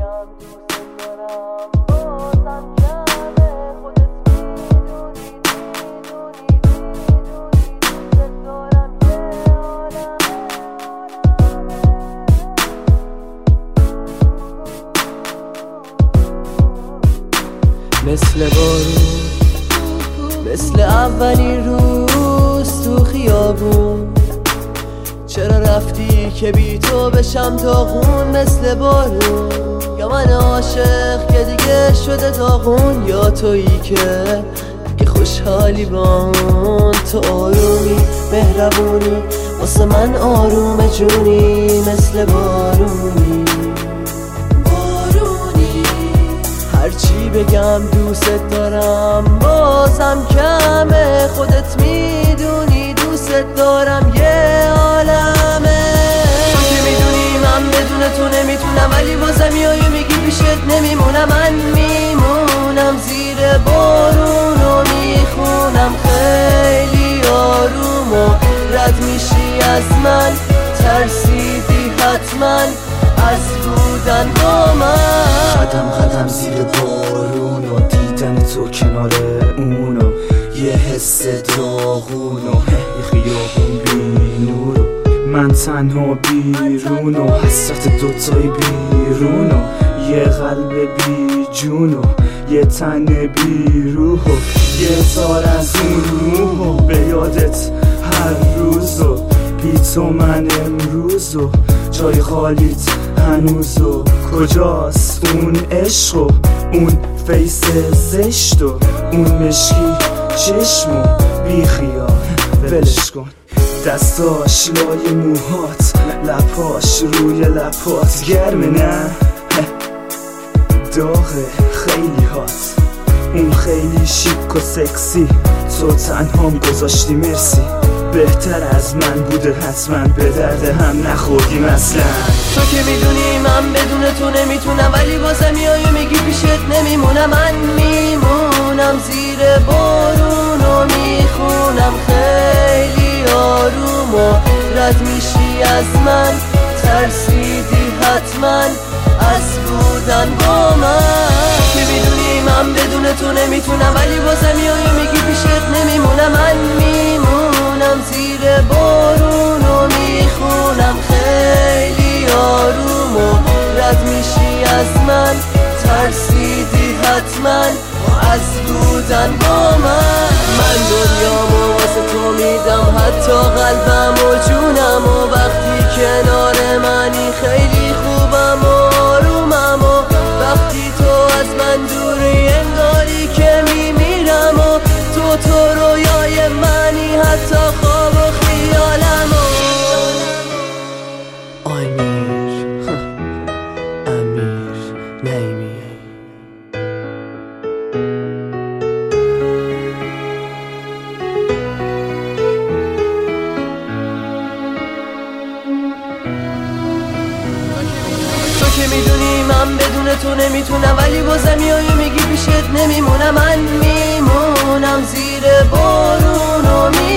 بگم دوست دارم بازم کمه، خودت میدونی دوست دارم یه عالمه. مثل بارون، مثل اولین روز تو خیابون، چرا رفتی که بی تو بشم داغون؟ مثل بارون، یا من عاشق که دیگه شده داغون، یا تویی که خوشحالی با اون. تو آرومی مهربونی واسه من آروم جونی، مثل بارونی هرچی بگم دوست دارم بازم کمه، خودت میدونی دوست دارم یه عالمه. تو که میدونی من بدون تو نمیتونم، ولی بازم میای میگی پیشت نمیمونم. من میمونم زیر بارون و میخونم خیلی آروم و رد میشی از من، ترسیدی حتما از بودن با من. قدم زیر بارون و دیدن تو کنار اونو، یه حس داغون و یه خیابون بی نور و من تنها بیرون و حسرت دوتای بیرون و یه قلب بی جون و یه تن بی روح و یه تار از اون روح و به یادت هر روز و بی تو من امروز و جای خالیت هنوز و کجاست اون عشق و اون فیس زشت و اون مشکی چشم و بی خیال ولش کن. دستاش لای موهات، لپاش روی لپات گرمه نه داغه خیلی هات، اون خیلی شیک و سکسی، تو تنهام گذاشتی مرسی. بهتر از من بوده حتما به درد هم نخوردیم اصلا. تو که میدونی من بدون تو نمیتونم، ولی بازم میای میگی پیشت نمیمونم. من میمونم زیر بارون و میخونم خیلی آروم و رد میشی از من، ترسیدی حتما از بودن با من. که میدونی من بدون تو نمیتونم، ولی بازم میای میگی پیشت نمیمونم. من میمونم زیر بارون و میخونم خیلی آروم و رد میشی از من، ترسیدی حتما از بودن با من. من دنیامو واسه تو میدم، حتی قلبم و جونم و وقتی کنار منی خیلی خوبم و آرومم و وقتی تو از من دوری انگاری که میمیرم و تو رویای منی، حتی خواب و خیالم و امیر نیمی. تو که میدونی من بدون تو نمیتونم، ولی بازم میای میگی پیشت نمیمونم. من میمونم زیر بارون و